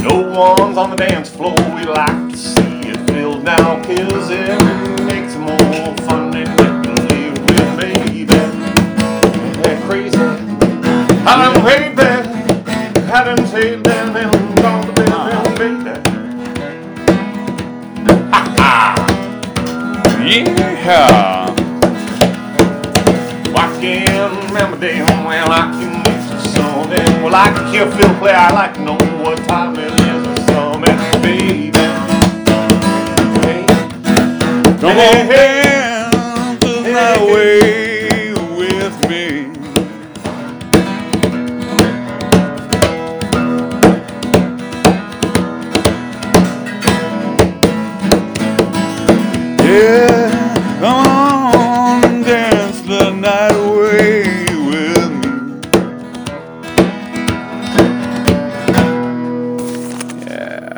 No one's on the dance floor, we like to see it filled now, 'cause it makes it more fun than get to live with baby. That crazy, I done paid that, I done said that, and gone to bed, baby. Yeah. Well, I can remember damn well I can mix with something. Well, I can hear Phil play, I like to know what time it is or something, baby. Hey, Come on. hey, hey.